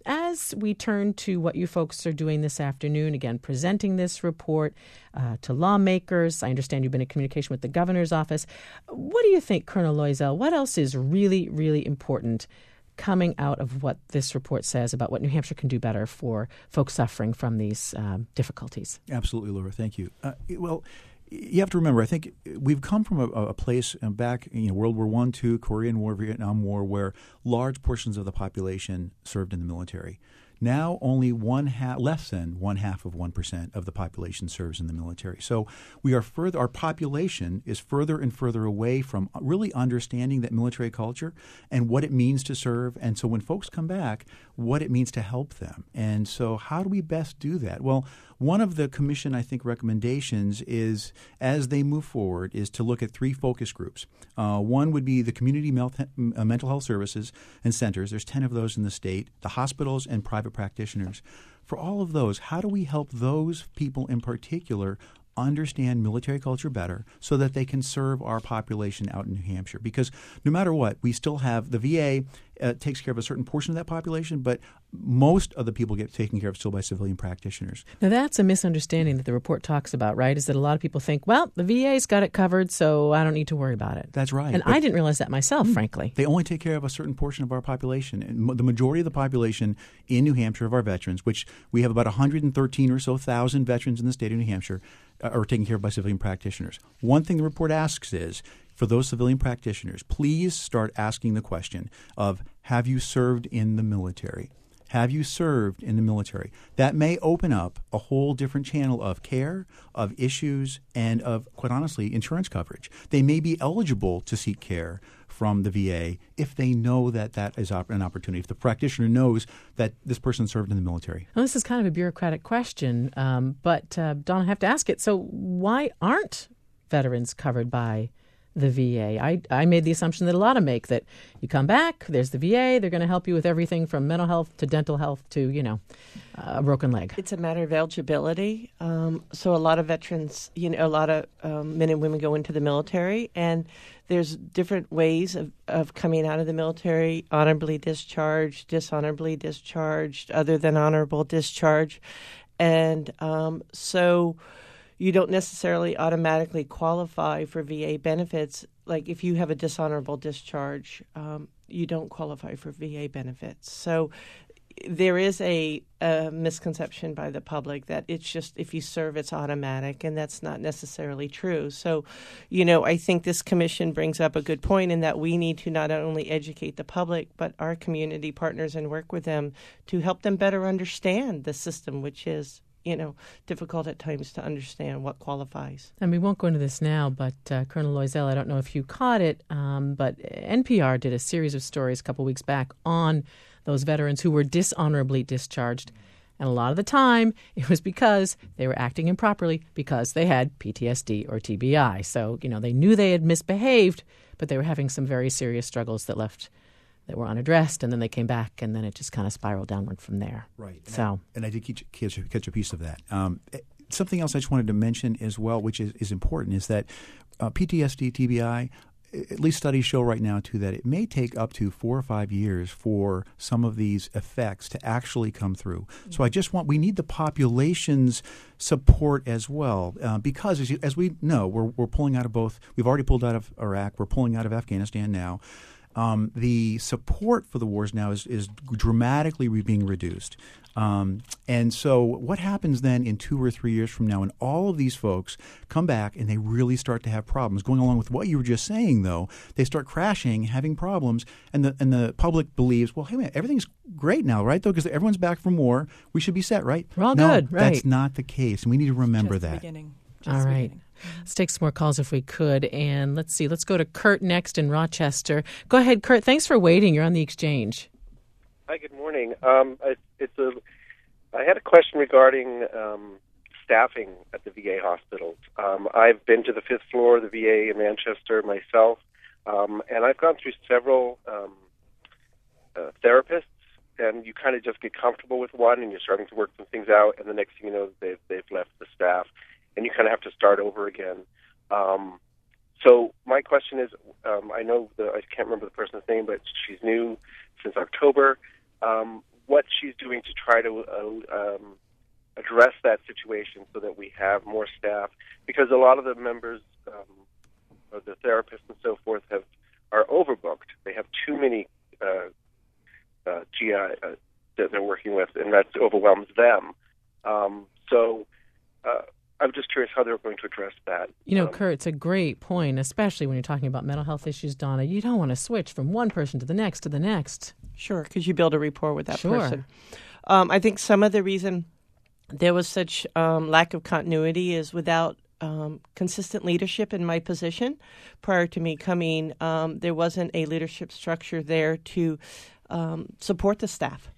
As we turn to what you folks are doing this afternoon, again, presenting this report uh, to lawmakers, I understand you've been in communication with the governor's office. What do you think, Colonel Loisel? What else is really, really important coming out of what this report says about what New Hampshire can do better for folks suffering from these um, difficulties? Absolutely, Laura. Thank you. Uh, well, you have to remember, I think we've come from a, a place back, you know, World War One, Two, Korean War, Vietnam War, where large portions of the population served in the military. Now only one half, less than one half of one percent of the population serves in the military. So we are further, our population is further and further away from really understanding that military culture and what it means to serve. And so when folks come back, what it means to help them. And so how do we best do that? Well, one of the commission, I think, recommendations is, as they move forward, is to look at three focus groups. Uh, one would be the community mental health services and centers. There's ten of those in the state, the hospitals and private practitioners. For all of those, how do we help those people in particular understand military culture better so that they can serve our population out in New Hampshire? Because no matter what, we still have the V A uh, takes care of a certain portion of that population, but most of the people get taken care of still by civilian practitioners. Now, that's a misunderstanding that the report talks about, right? Is that a lot of people think, well, the V A's got it covered, so I don't need to worry about it. That's right. And I didn't realize that myself, mm, frankly. They only take care of a certain portion of our population. And the majority of the population in New Hampshire of our veterans, which we have about one hundred thirteen or so thousand veterans in the state of New Hampshire, are taken care of by civilian practitioners. One thing the report asks is, for those civilian practitioners, please start asking the question of, have you served in the military? Have you served in the military? That may open up a whole different channel of care, of issues, and of, quite honestly, insurance coverage. They may be eligible to seek care from the V A if they know that that is an opportunity, if the practitioner knows that this person served in the military. Well, this is kind of a bureaucratic question, um, but, uh, Don, I have to ask it. So why aren't veterans covered by the V A? I, I made the assumption that a lot of make, that you come back, there's the V A, they're going to help you with everything from mental health to dental health to, you know, uh, a broken leg. It's a matter of eligibility. Um, so a lot of veterans, you know, a lot of um, men and women go into the military, and there's different ways of, of coming out of the military: honorably discharged, dishonorably discharged, other than honorable discharge. And um, so you don't necessarily automatically qualify for V A benefits. Like if you have a dishonorable discharge, um, you don't qualify for V A benefits. So there is a, a misconception by the public that it's just if you serve, it's automatic, and that's not necessarily true. So, you know, I think this commission brings up a good point in that we need to not only educate the public, but our community partners and work with them to help them better understand the system, which is, you know, difficult at times to understand what qualifies. And we won't go into this now, but uh, Colonel Loisel, I don't know if you caught it, um, but N P R did a series of stories a couple weeks back on those veterans who were dishonorably discharged. And a lot of the time, it was because they were acting improperly because they had P T S D or T B I. So, you know, they knew they had misbehaved, but they were having some very serious struggles that left that were unaddressed, and then they came back, and then it just kind of spiraled downward from there. Right. So, and I, and I did catch, catch, catch a piece of that. Um, something else I just wanted to mention as well, which is, is important, is that uh, P T S D, T B I, at least studies show right now, too, that it may take up to four or five years for some of these effects to actually come through. Mm-hmm. So I just want – we need the population's support as well uh, because, as, you, as we know, we're, we're pulling out of both – we've already pulled out of Iraq. We're pulling out of Afghanistan now. Um, the support for the wars now is, is dramatically re- being reduced. Um, and so what happens then in two or three years from now when all of these folks come back and they really start to have problems? Going along with what you were just saying, though, they start crashing, having problems, and the and the public believes, well, hey, man, everything's great now, right, though, because everyone's back from war. We should be set, right? We're all no, good, right. That's not the case, and we need to remember Just that. The beginning. Just all the right. beginning. Let's take some more calls if we could. And let's see. Let's go to Kurt next in Rochester. Go ahead, Kurt. Thanks for waiting. You're on the exchange. Hi, good morning. Um, I, it's a, I had a question regarding um, staffing at the V A hospitals. Um, I've been to the fifth floor of the V A in Manchester myself, um, and I've gone through several um, uh, therapists, and you kind of just get comfortable with one, and you're starting to work some things out, and the next thing you know, they've, they've left the staff. And you kind of have to start over again. Um, so my question is, um, I know the, I can't remember the person's name, but she's new since October. Um, what she's doing to try to uh, um, address that situation so that we have more staff, because a lot of the members, um, of the therapists and so forth, have are overbooked. They have too many uh, uh, G I uh, that they're working with, and that overwhelms them. Um, so. Uh, I'm just curious how they're going to address that. You know, um, Kurt, it's a great point, especially when you're talking about mental health issues, Donna. You don't want to switch from one person to the next to the next. Sure, because you build a rapport with that Sure. person. Um, I think some of the reason there was such um, lack of continuity is without um, consistent leadership in my position. Prior to me coming, um, there wasn't a leadership structure there to um, support the staff.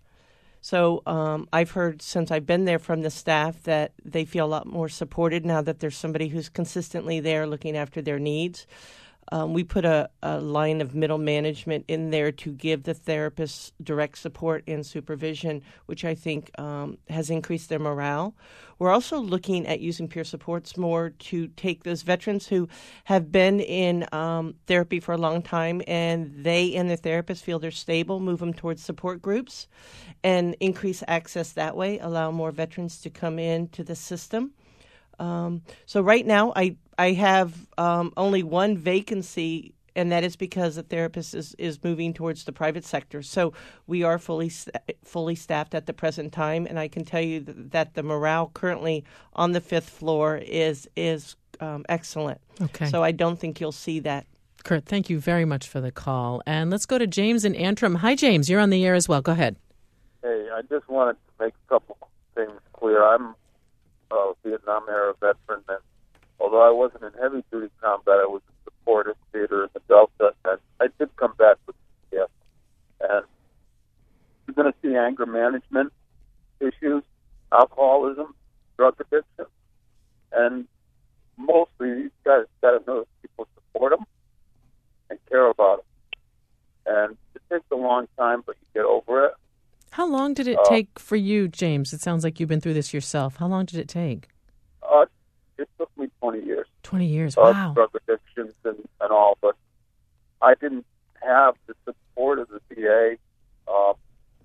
So um, I've heard since I've been there from the staff that they feel a lot more supported now that there's somebody who's consistently there looking after their needs. Um, we put a, a line of middle management in there to give the therapists direct support and supervision, which I think um, has increased their morale. We're also looking at using peer supports more to take those veterans who have been in um, therapy for a long time and they and their therapist feel they're stable, move them towards support groups and increase access that way, allow more veterans to come into the system. Um, so right now, I I have um, only one vacancy, and that is because the therapist is, is moving towards the private sector. So we are fully fully staffed at the present time, and I can tell you that the morale currently on the fifth floor is is um, excellent. Okay. So I don't think you'll see that. Kurt, thank you very much for the call. And let's go to James in Antrim. Hi, James. You're on the air as well. Go ahead. Hey, I just wanted to make a couple things clear. I'm a Vietnam-era veteran, and although I wasn't in heavy-duty combat, I was in support at theater in the Delta, and I did come back with P T S D. And you're going to see anger management issues, alcoholism, drug addiction, and mostly these guys got to know that people support them and care about them. And it takes a long time, but you get over it. How long did it uh, take for you, James? It sounds like you've been through this yourself. How long did it take? Uh, it took me twenty years. twenty years, Of wow. drug addictions and, and all, but I didn't have the support of the V A. Uh,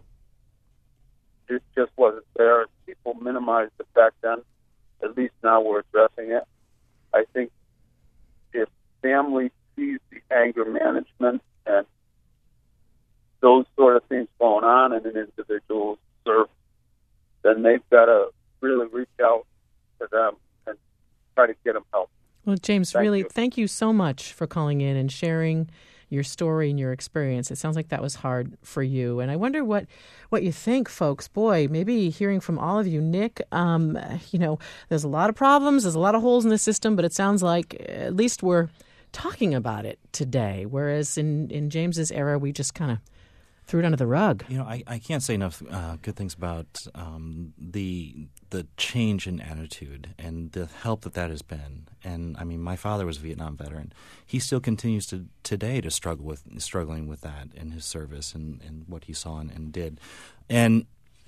it just wasn't there. People minimized it back then. At least now we're addressing it. I think if family sees the anger management and those sort of things going on in an individual's service, then they've got to really reach out to them and try to get them help. Well, James, Thank really, you. thank you so much for calling in and sharing your story and your experience. It sounds like that was hard for you. And I wonder what, what you think, folks. Boy, maybe hearing from all of you. Nick, um, you know, there's a lot of problems. There's a lot of holes in the system, but it sounds like at least we're talking about it today. Whereas in, in James's era, we just kind of threw it under the rug. You know, I, I can't say enough uh, good things about um, the the change in attitude and the help that that has been. And I mean, my father was a Vietnam veteran. He still continues to today to struggle with struggling with that in his service and, and what he saw and, and did. And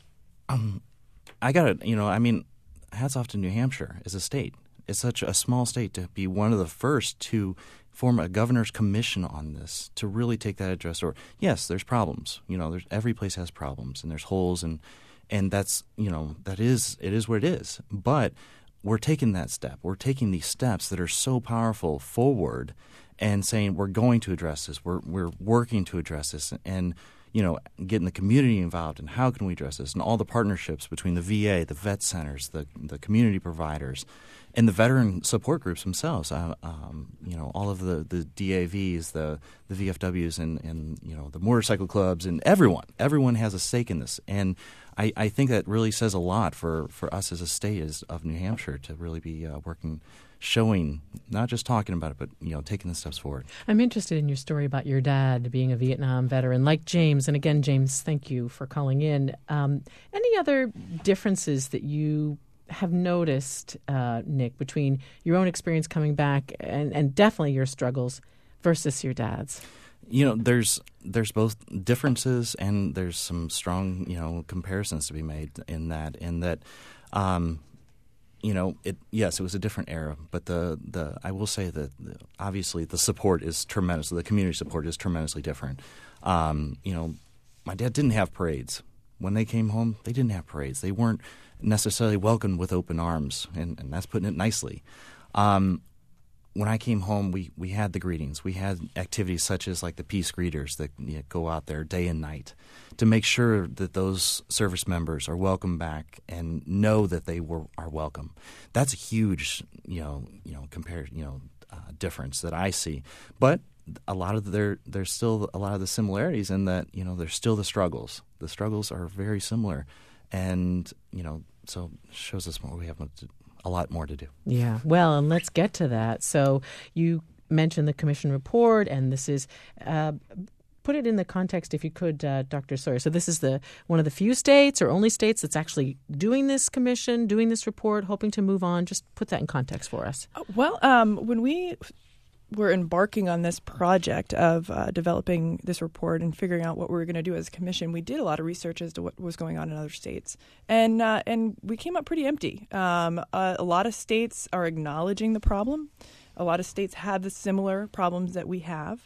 um, I got to, you know, I mean, hats off to New Hampshire as a state. It's such a small state to be one of the first to form a governor's commission on this, to really take that address. Or yes, there's problems. You know, there's every place has problems and there's holes, and and that's, you know, that is it is what it is. But we're taking that step. We're taking these steps that are so powerful forward, and saying we're going to address this. We're we're working to address this, and you know, getting the community involved and how can we address this, and all the partnerships between the V A, the vet centers, the the community providers, and the veteran support groups themselves. Uh, um, you know, all of the, the D A Vs, the the V F Ws, and, and you know the motorcycle clubs, and everyone. Everyone has a stake in this, and I, I think that really says a lot for, for us as a state as of New Hampshire to really be uh, working, showing, not just talking about it, but you know, taking the steps forward. I'm interested in your story about your dad being a Vietnam veteran, like James. And again, James, thank you for calling in. Um, any other differences that you have noticed, uh, Nick, between your own experience coming back and, and definitely your struggles versus your dad's? You know, there's there's both differences and there's some strong, you know, comparisons to be made in that. In that, um, you know, it yes, it was a different era, but the, the I will say that the, obviously the support is tremendous. The community support is tremendously different. Um, you know, my dad didn't have parades. When they came home, they didn't have parades. They weren't necessarily welcomed with open arms, and, and that's putting it nicely. Um, when I came home, we, we had the greetings. We had activities such as like the peace greeters that you know, go out there day and night to make sure that those service members are welcome back and know that they were are welcome. That's a huge, you know, you know, compared, you know, uh, difference that I see. But a lot of there, there's still a lot of the similarities in that, you know, there's still the struggles. The struggles are very similar, and you know, so it shows us more. We have a lot more to do. Yeah, well, and let's get to that. So you mentioned the commission report, and this is uh, put it in the context, if you could, uh, Doctor Sawyer. So this is the one of the few states or only states that's actually doing this commission, doing this report, hoping to move on. Just put that in context for us. Well, um, when we were embarking on this project of uh, developing this report and figuring out what we were going to do as a commission, we did a lot of research as to what was going on in other states, and uh, and we came up pretty empty. Um, uh, a lot of states are acknowledging the problem. A lot of states have the similar problems that we have,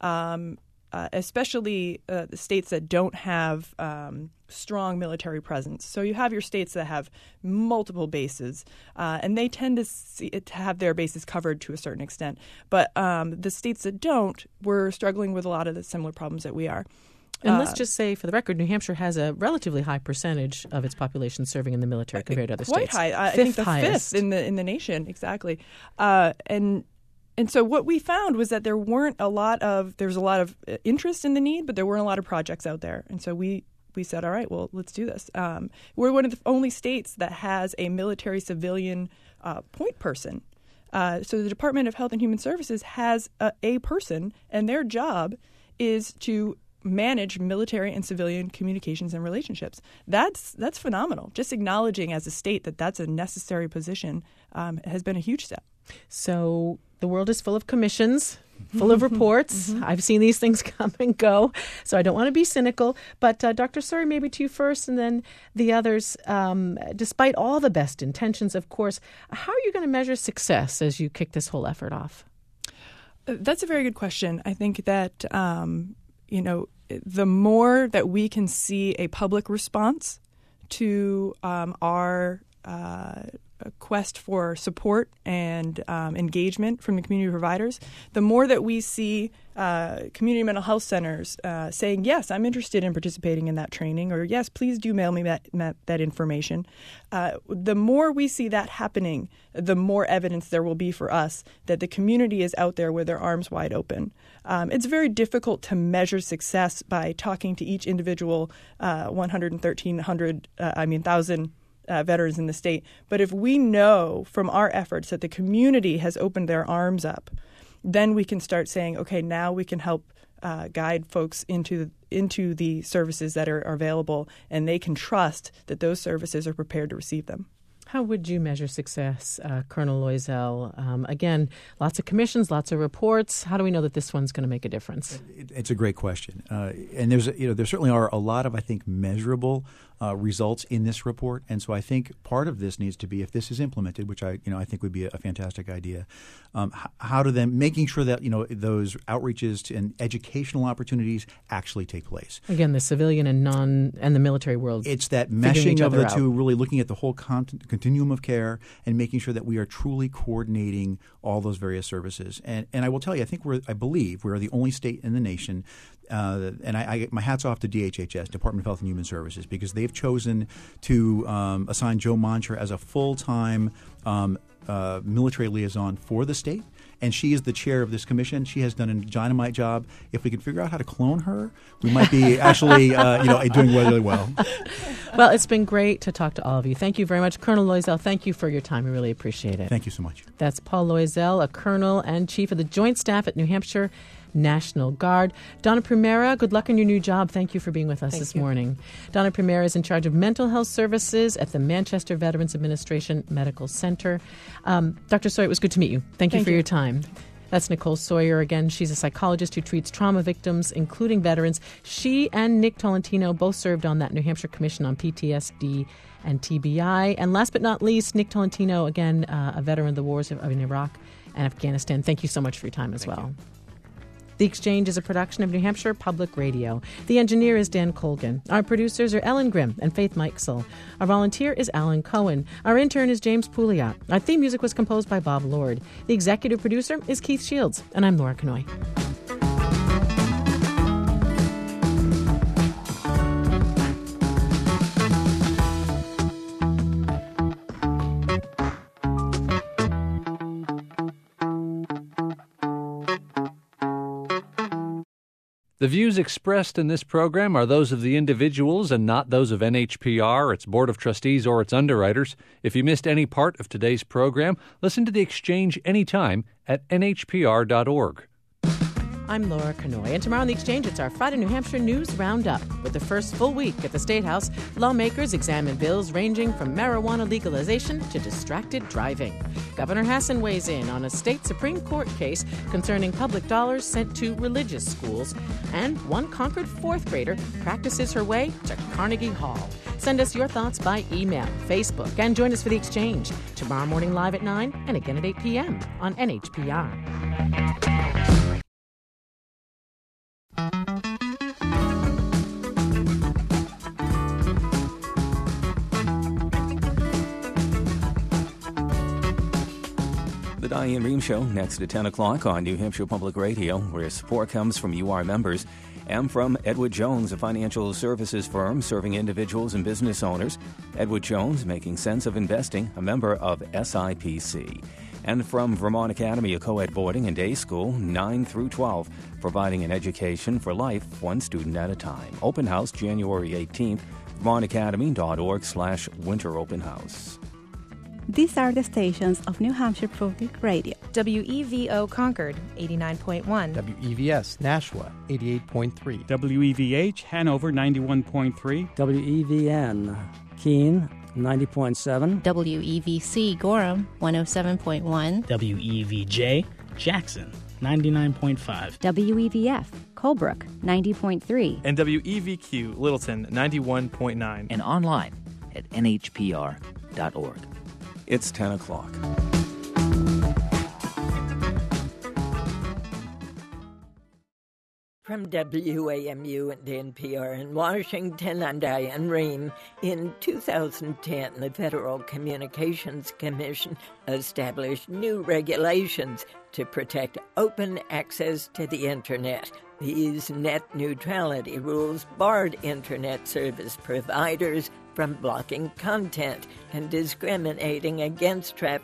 um, uh, especially uh, the states that don't have um, strong military presence. So you have your states that have multiple bases, uh, and they tend to, see, to have their bases covered to a certain extent. But um, the states that don't, we're struggling with a lot of the similar problems that we are. And uh, let's just say, for the record, New Hampshire has a relatively high percentage of its population serving in the military compared to other quite states. Quite high. I fifth think the highest. fifth in the in the nation, exactly. Uh, and And so what we found was that there weren't a lot of – there was a lot of interest in the need, but there weren't a lot of projects out there. And so we, we said, all right, well, let's do this. Um, we're one of the only states that has a military-civilian uh, point person. Uh, so the Department of Health and Human Services has a, a person, and their job is to manage military and civilian communications and relationships. That's that's phenomenal. Just acknowledging as a state that that's a necessary position um, has been a huge step. So the world is full of commissions, full of reports. Mm-hmm. I've seen these things come and go, so I don't want to be cynical. But uh, Doctor Sawyer, maybe to you first and then the others. Um, despite all the best intentions, of course, how are you going to measure success as you kick this whole effort off? That's a very good question. I think that, um, you know, the more that we can see a public response to um, our uh, a quest for support and um, engagement from the community providers, the more that we see uh, community mental health centers uh, saying, yes, I'm interested in participating in that training, or yes, please do mail me that, that information, uh, the more we see that happening, the more evidence there will be for us that the community is out there with their arms wide open. Um, it's very difficult to measure success by talking to each individual uh, one hundred thirteen hundred, uh, I mean, thousand Uh, veterans in the state. But if we know from our efforts that the community has opened their arms up, then we can start saying, okay, now we can help uh, guide folks into into the services that are, are available, and they can trust that those services are prepared to receive them. How would you measure success, uh, Colonel Loisel? Um, again, lots of commissions, lots of reports. How do we know that this one's going to make a difference? It, it's a great question, uh, and there's you know there certainly are a lot of I think measurable uh, results in this report, and so I think part of this needs to be, if this is implemented, which I you know I think would be a, a fantastic idea, um, h- how to then making sure that you know those outreaches to, and educational opportunities actually take place. Again, the civilian and non and the military world. It's that meshing of the two, really looking at the whole content. continuum of care and making sure that we are truly coordinating all those various services. And and I will tell you, I think we're, I believe we're the only state in the nation, uh, and I, I my hat's off to D H H S, Department of Health and Human Services, because they've chosen to um, assign Joe Moncher as a full-time um, uh, military liaison for the state. And she is the chair of this commission. She has done a dynamite job. If we can figure out how to clone her, we might be actually, uh, you know, doing really well. Well, it's been great to talk to all of you. Thank you very much. Colonel Loisel, thank you for your time. We really appreciate it. Thank you so much. That's Paul Loisel, a colonel and chief of the Joint Staff at New Hampshire National Guard. Donna Primera, good luck in your new job. Thank you for being with us Thank this you. morning. Donna Primera is in charge of mental health services at the Manchester Veterans Administration Medical Center. Um, Doctor Sawyer, it was good to meet you. Thank you Thank for you. your time. That's Nicole Sawyer again. She's a psychologist who treats trauma victims, including veterans. She and Nick Tolentino both served on that New Hampshire Commission on P T S D and T B I. And last but not least, Nick Tolentino, again, uh, a veteran of the wars of, of in Iraq and Afghanistan. Thank you so much for your time as Thank well. you. The Exchange is a production of New Hampshire Public Radio. The engineer is Dan Colgan. Our producers are Ellen Grimm and Faith Mikesell. Our volunteer is Alan Cohen. Our intern is James Pouliot. Our theme music was composed by Bob Lord. The executive producer is Keith Shields. And I'm Laura Kanoy. The views expressed in this program are those of the individuals and not those of N H P R, its Board of Trustees, or its underwriters. If you missed any part of today's program, listen to The Exchange anytime at N H P R dot org. I'm Laura Kanoy, and tomorrow on The Exchange, it's our Friday New Hampshire News Roundup. With the first full week at the State House, lawmakers examine bills ranging from marijuana legalization to distracted driving. Governor Hassan weighs in on a state Supreme Court case concerning public dollars sent to religious schools. And one Concord fourth grader practices her way to Carnegie Hall. Send us your thoughts by email, Facebook, and join us for The Exchange. Tomorrow morning live at nine and again at eight p.m. on N H P R. The Diane Rehm Show, next at ten o'clock on New Hampshire Public Radio, where support comes from U R members and from Edward Jones, a financial services firm serving individuals and business owners. Edward Jones, making sense of investing, a member of S I P C. And from Vermont Academy, a co-ed boarding and day school, nine through twelve, providing an education for life, one student at a time. Open house January eighteenth, vermontacademy.org slash winter open house. These are the stations of New Hampshire Public Radio. W E V O Concord, eighty-nine point one. W E V S Nashua, eighty-eight point three. W E V H Hanover, ninety-one point three. W E V N Keene, ninety point seven. W E V C Gorham, one oh seven point one. W E V J Jackson, ninety-nine point five. W E V F Colebrook, ninety point three. And W E V Q Littleton, ninety-one point nine. And online at N H P R dot org. It's ten o'clock. From From W A M U and N P R in Washington, I'm Diane Rehm. In two thousand ten, the Federal Communications Commission established new regulations to protect open access to the Internet. These net neutrality rules barred Internet service providers from blocking content and discriminating against traffic